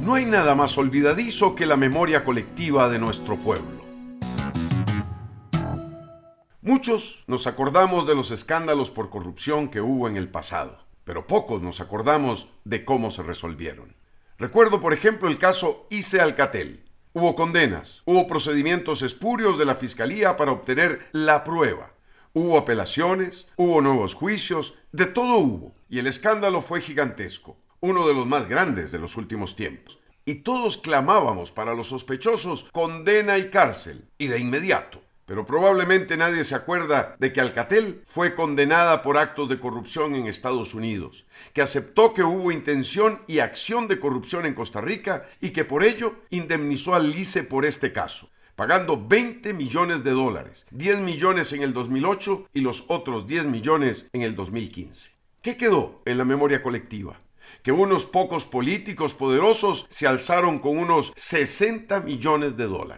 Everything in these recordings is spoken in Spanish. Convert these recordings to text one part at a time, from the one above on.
No hay nada más olvidadizo que la memoria colectiva de nuestro pueblo. Muchos nos acordamos de los escándalos por corrupción que hubo en el pasado, pero pocos nos acordamos de cómo se resolvieron. Recuerdo, por ejemplo, el caso ICE Alcatel. Hubo condenas, hubo procedimientos espurios de la Fiscalía para obtener la prueba. Hubo apelaciones, hubo nuevos juicios, de todo hubo. Y el escándalo fue gigantesco, uno de los más grandes de los últimos tiempos. Y todos clamábamos para los sospechosos condena y cárcel, y de inmediato. Pero probablemente nadie se acuerda de que Alcatel fue condenada por actos de corrupción en Estados Unidos, que aceptó que hubo intención y acción de corrupción en Costa Rica y que por ello indemnizó al ICE por este caso, pagando $20 millones, 10 millones en el 2008 y los otros 10 millones en el 2015. ¿Qué quedó en la memoria colectiva? Que unos pocos políticos poderosos se alzaron con unos $60 millones.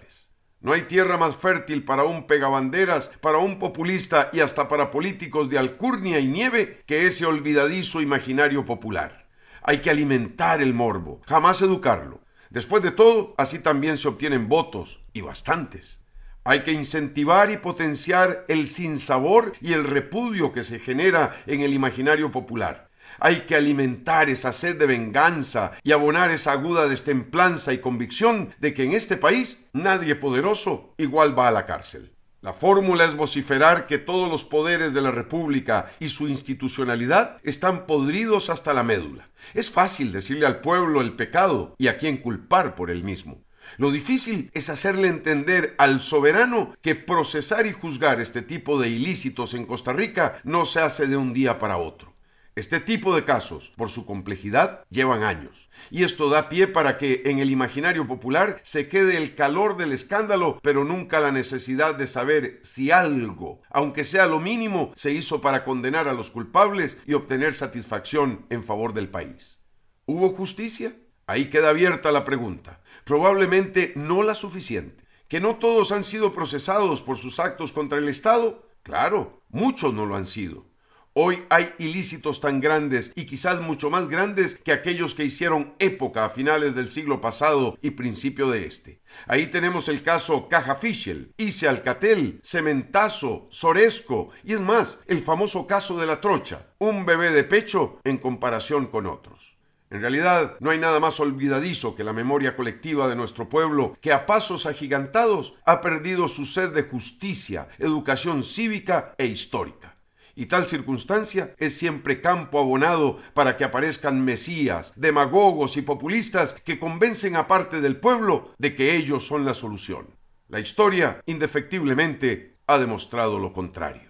No hay tierra más fértil para un pegabanderas, para un populista y hasta para políticos de alcurnia y nieve que ese olvidadizo imaginario popular. Hay que alimentar el morbo, jamás educarlo. Después de todo, así también se obtienen votos, y bastantes. Hay que incentivar y potenciar el sinsabor y el repudio que se genera en el imaginario popular. Hay que alimentar esa sed de venganza y abonar esa aguda destemplanza y convicción de que en este país nadie poderoso igual va a la cárcel. La fórmula es vociferar que todos los poderes de la República y su institucionalidad están podridos hasta la médula. Es fácil decirle al pueblo el pecado y a quién culpar por el mismo. Lo difícil es hacerle entender al soberano que procesar y juzgar este tipo de ilícitos en Costa Rica no se hace de un día para otro. Este tipo de casos, por su complejidad, llevan años. Y esto da pie para que en el imaginario popular se quede el calor del escándalo, pero nunca la necesidad de saber si algo, aunque sea lo mínimo, se hizo para condenar a los culpables y obtener satisfacción en favor del país. ¿Hubo justicia? Ahí queda abierta la pregunta. Probablemente no la suficiente. ¿Que no todos han sido procesados por sus actos contra el Estado? Claro, muchos no lo han sido. Hoy hay ilícitos tan grandes y quizás mucho más grandes que aquellos que hicieron época a finales del siglo pasado y principio de este. Ahí tenemos el caso Caja Fischel, ICE Alcatel, Cementazo, Soresco y es más, el famoso caso de la trocha, un bebé de pecho en comparación con otros. En realidad, no hay nada más olvidadizo que la memoria colectiva de nuestro pueblo que a pasos agigantados ha perdido su sed de justicia, educación cívica e histórica. Y tal circunstancia es siempre campo abonado para que aparezcan mesías, demagogos y populistas que convencen a parte del pueblo de que ellos son la solución. La historia, indefectiblemente, ha demostrado lo contrario.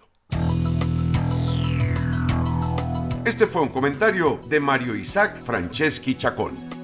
Este fue un comentario de Mario Isaac Franceschi Chacón.